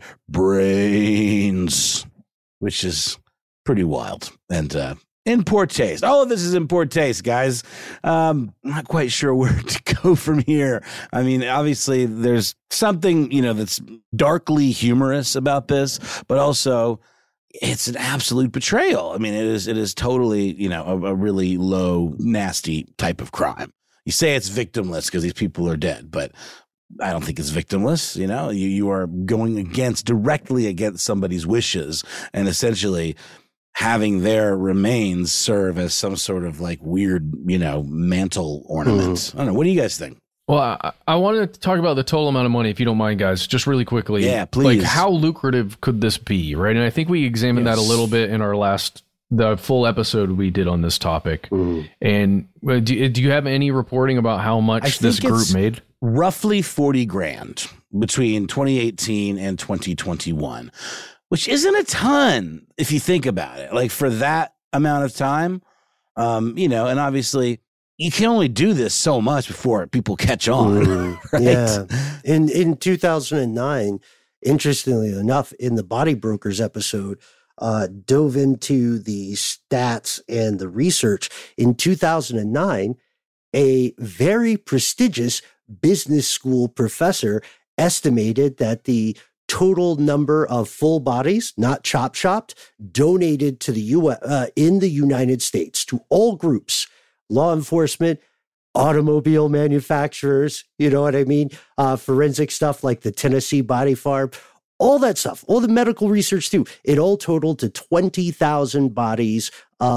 brains, which is pretty wild. And in poor taste. All of this is in poor taste, guys. I'm not quite sure where to go from here. I mean, obviously, there's something, that's darkly humorous about this, but also it's an absolute betrayal. I mean, it is totally, a really low, nasty type of crime. You say it's victimless because these people are dead, but I don't think it's victimless. You are going directly against somebody's wishes and essentially having their remains serve as some sort of like weird, mantle ornament. I don't know. What do you guys think?
Well, I wanted to talk about the total amount of money, if you don't mind, guys, just really quickly.
Yeah, please.
Like, how lucrative could this be, right? And I think we examined that a little bit in the full episode we did on this topic. And do you have any reporting about how much this group made?
Roughly 40 grand between 2018 and 2021, which isn't a ton if you think about it. Like, for that amount of time, and obviously you can only do this so much before people catch on. Right?
Yeah. In 2009, interestingly enough, in the Body Brokers episode, dove into the stats and the research. In 2009, a very prestigious business school professor estimated that the total number of full bodies, not chop-chopped, donated to the in the United States to all groups, law enforcement, automobile manufacturers, you know what I mean? Forensic stuff like the Tennessee Body Farm, all that stuff, all the medical research too. It all totaled to 20,000 bodies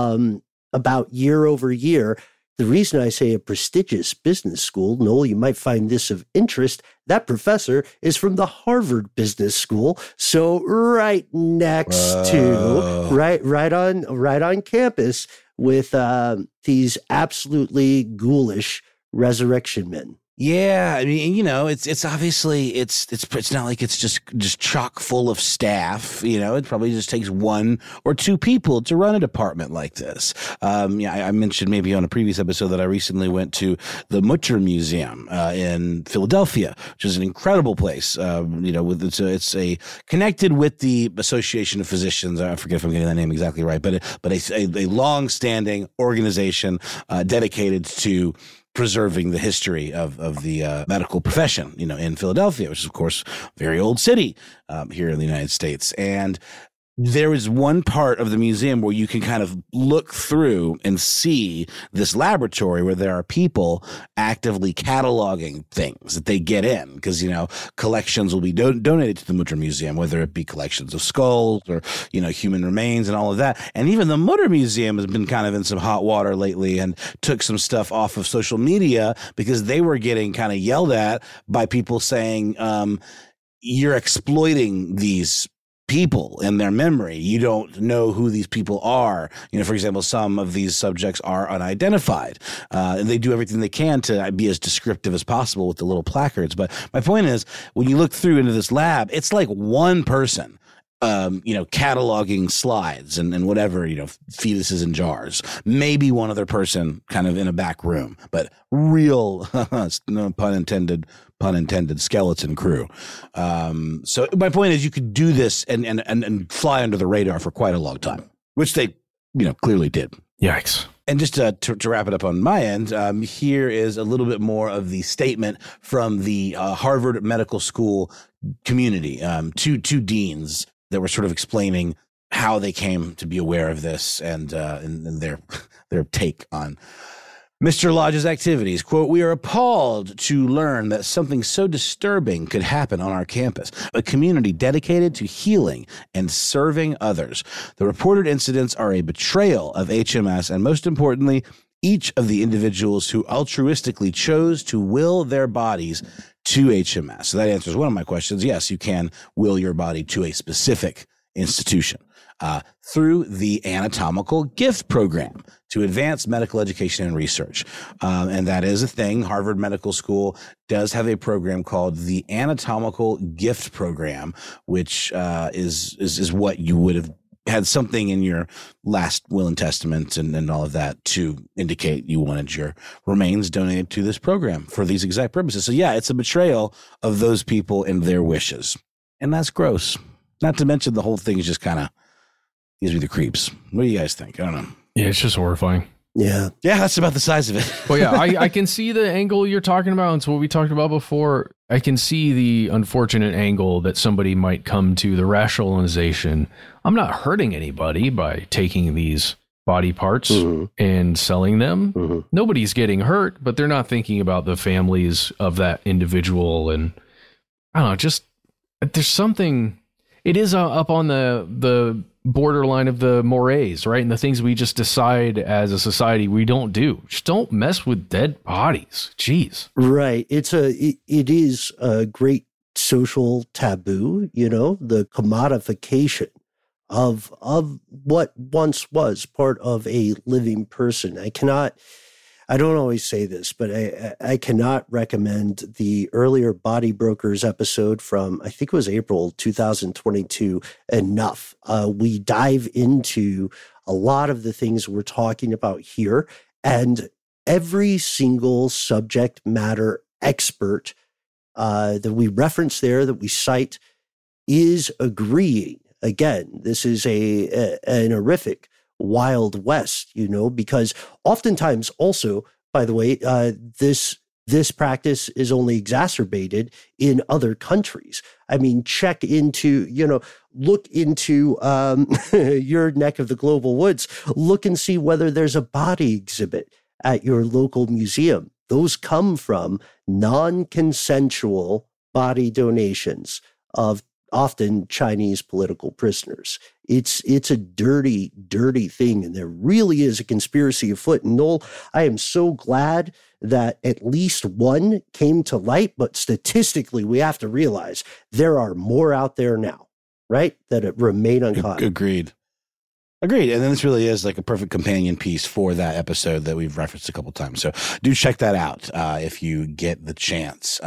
about year over year. The reason I say a prestigious business school, Noel, you might find this of interest. That professor is from the Harvard Business School. So right next to, right on campus with these absolutely ghoulish resurrection men.
Yeah, I mean, it's obviously it's not like it's just chock full of staff. It probably just takes one or two people to run a department like this. I mentioned maybe on a previous episode that I recently went to the Mutter Museum in Philadelphia, which is an incredible place. It's connected with the Association of Physicians. I forget if I'm getting that name exactly right, but a long-standing organization dedicated to preserving the history of the medical profession, in Philadelphia, which is, of course, a very old city here in the United States. And there is one part of the museum where you can kind of look through and see this laboratory where there are people actively cataloging things that they get in, because, collections will be donated to the Mutter Museum, whether it be collections of skulls or, human remains and all of that. And even the Mutter Museum has been kind of in some hot water lately and took some stuff off of social media because they were getting kind of yelled at by people saying, you're exploiting these people and their memory. You don't know who these people are. For example, some of these subjects are unidentified. And they do everything they can to be as descriptive as possible with the little placards. But my point is, when you look through into this lab, it's like one person, cataloging slides and whatever, fetuses in jars. Maybe one other person kind of in a back room, but real, no pun intended, skeleton crew. So my point is, you could do this and fly under the radar for quite a long time, which they, clearly did.
Yikes. And
just to wrap it up on my end, here is a little bit more of the statement from the Harvard Medical School community, two deans that were sort of explaining how they came to be aware of this and their take on Mr. Lodge's activities. Quote, "We are appalled to learn that something so disturbing could happen on our campus, a community dedicated to healing and serving others. The reported incidents are a betrayal of HMS and, most importantly, each of the individuals who altruistically chose to will their bodies to HMS." So that answers one of my questions. Yes, you can will your body to a specific institution through the Anatomical Gift Program to advance medical education and research. And that is a thing. Harvard Medical School does have a program called the Anatomical Gift Program, which is what you would have had something in your last will and testament and all of that to indicate you wanted your remains donated to this program for these exact purposes. So yeah, it's a betrayal of those people and their wishes. And that's gross. Not to mention the whole thing is just kind of gives me the creeps. What do you guys think? I don't know.
Yeah, it's just horrifying.
Yeah.
Yeah, that's about the size of it.
Well, yeah, I can see the angle you're talking about. It's what we talked about before. I can see the unfortunate angle that somebody might come to, the rationalization. I'm not hurting anybody by taking these body parts and selling them. Nobody's getting hurt, but they're not thinking about the families of that individual. And I don't know, just there's something. It is up on the borderline of the mores, right? And the things we just decide as a society we don't do. Just don't mess with dead bodies. Jeez.
Right. It is a great social taboo, the commodification of what once was part of a living person. I don't always say this, but I cannot recommend the earlier Body Brokers episode from, I think it was April 2022, enough. We dive into a lot of the things we're talking about here, and every single subject matter expert that we reference there, that we cite, is agreeing. Again, this is an horrific Wild West, because oftentimes also, by the way, this practice is only exacerbated in other countries. I mean, look into your neck of the global woods, look and see whether there's a body exhibit at your local museum. Those come from non-consensual body donations of often Chinese political prisoners. It's a dirty, dirty thing, and there really is a conspiracy afoot. And Noel, I am so glad that at least one came to light, but statistically, we have to realize there are more out there now, right, that remain uncaught.
Agreed. And then this really is like a perfect companion piece for that episode that we've referenced a couple times. So do check that out if you get the chance.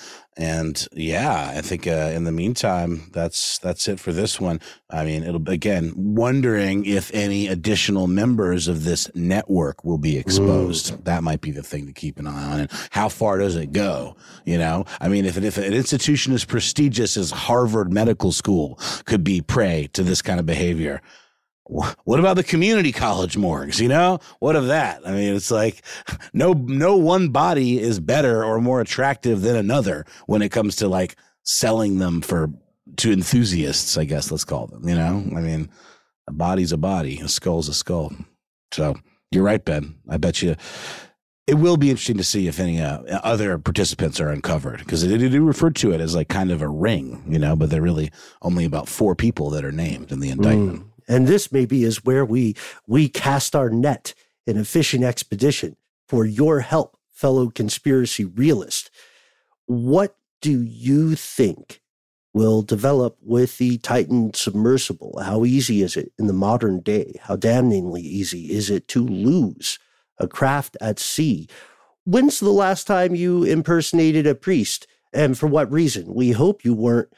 And yeah, I think in the meantime, that's it for this one. I mean, it'll again wondering if any additional members of this network will be exposed. That might be the thing to keep an eye on. And how far does it go? I mean, if an institution as prestigious as Harvard Medical School could be prey to this kind of behavior, what about the community college morgues? What of that? I mean, it's like no one body is better or more attractive than another when it comes to like selling them to enthusiasts, I guess let's call them, I mean, a body's a body, a skull's a skull. So you're right, Ben. I bet you it will be interesting to see if any other participants are uncovered, because they do refer to it as like kind of a ring, but they're really only about 4 people that are named in the indictment.
And this maybe is where we cast our net in a fishing expedition for your help, fellow conspiracy realist. What do you think will develop with the Titan submersible? How easy is it in the modern day? How damningly easy is it to lose a craft at sea? When's the last time you impersonated a priest, and for what reason? We hope you weren't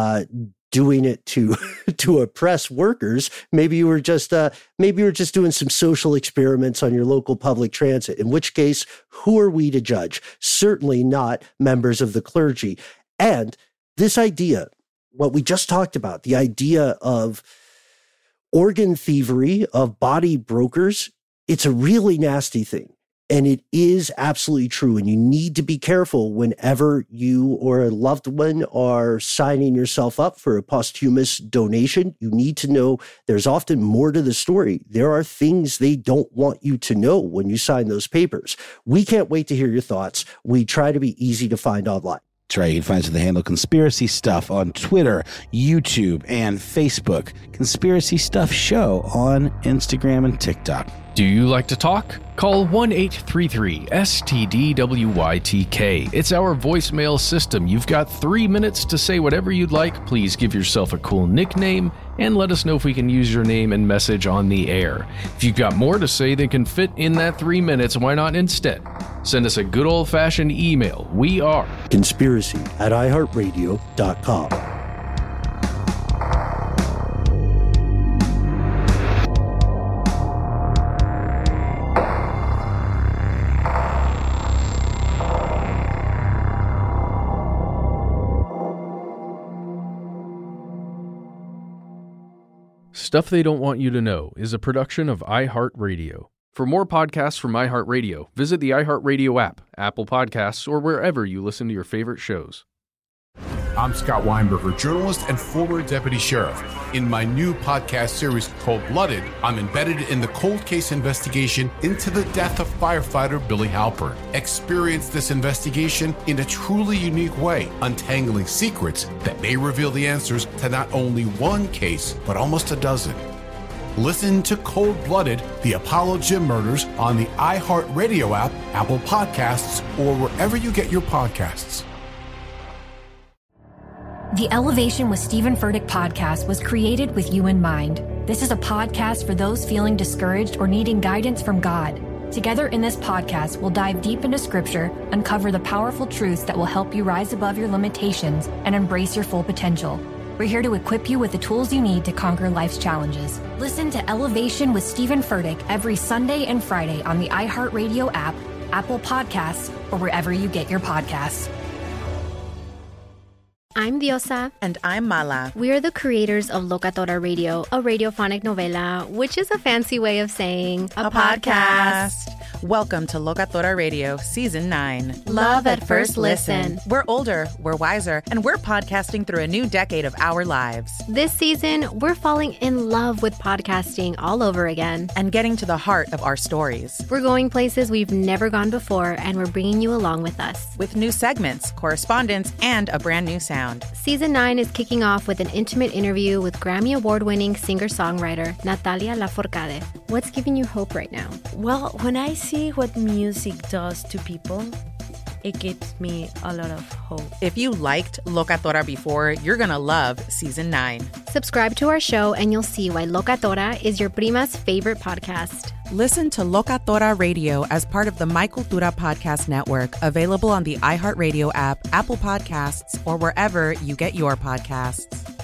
doing it to oppress workers. Maybe you were just doing some social experiments on your local public transit, in which case, who are we to judge? Certainly not members of the clergy. And this idea, what we just talked about, the idea of organ thievery, of body brokers, it's a really nasty thing. And it is absolutely true. And you need to be careful whenever you or a loved one are signing yourself up for a posthumous donation. You need to know there's often more to the story. There are things they don't want you to know when you sign those papers. We can't wait to hear your thoughts. We try to be easy to find online.
That's right. You can find us at the handle Conspiracy Stuff on Twitter, YouTube, and Facebook. Conspiracy Stuff Show on Instagram and TikTok.
Do you like to talk? Call 1-833-STDWYTK. It's our voicemail system. You've got 3 minutes to say whatever you'd like. Please give yourself a cool nickname and let us know if we can use your name and message on the air. If you've got more to say than can fit in that 3 minutes, why not instead send us a good old-fashioned email? We are
conspiracy@iheartradio.com.
Stuff They Don't Want You to Know is a production of iHeartRadio. For more podcasts from iHeartRadio, visit the iHeartRadio app, Apple Podcasts, or wherever you listen to your favorite shows.
I'm Scott Weinberger, journalist and former deputy sheriff. In my new podcast series called Blooded, I'm embedded in the cold case investigation into the death of firefighter Billy Halpern. Experience this investigation in a truly unique way, untangling secrets that may reveal the answers to not only one case, but almost a dozen. Listen to Cold Blooded, The Apollo Gym Murders on the iHeartRadio app, Apple Podcasts, or wherever you get your podcasts.
The Elevation with Stephen Furtick podcast was created with you in mind. This is a podcast for those feeling discouraged or needing guidance from God. Together in this podcast, we'll dive deep into Scripture, uncover the powerful truths that will help you rise above your limitations and embrace your full potential. We're here to equip you with the tools you need to conquer life's challenges. Listen to Elevation with Stephen Furtick every Sunday and Friday on the iHeartRadio app, Apple Podcasts, or wherever you get your podcasts.
I'm Diosa.
And I'm Mala.
We are the creators of Locatora Radio, a radiophonic novela, which is a fancy way of saying
a podcast. Welcome to Locatora Radio, Season 9.
Love at first listen.
We're older, we're wiser, and we're podcasting through a new decade of our lives.
This season, we're falling in love with podcasting all over again.
And getting to the heart of our stories.
We're going places we've never gone before, and we're bringing you along with us.
With new segments, correspondence, and a brand new sound.
Season 9 is kicking off with an intimate interview with Grammy Award-winning singer-songwriter Natalia Lafourcade. What's giving you hope right now?
Well, when I see what music does to people, it gives me a lot of hope.
If you liked Locatora before, you're going to love Season 9.
Subscribe to our show and you'll see why Locatora is your prima's favorite podcast.
Listen to Locatora Radio as part of the My Cultura Podcast Network, available on the iHeartRadio app, Apple Podcasts, or wherever you get your podcasts.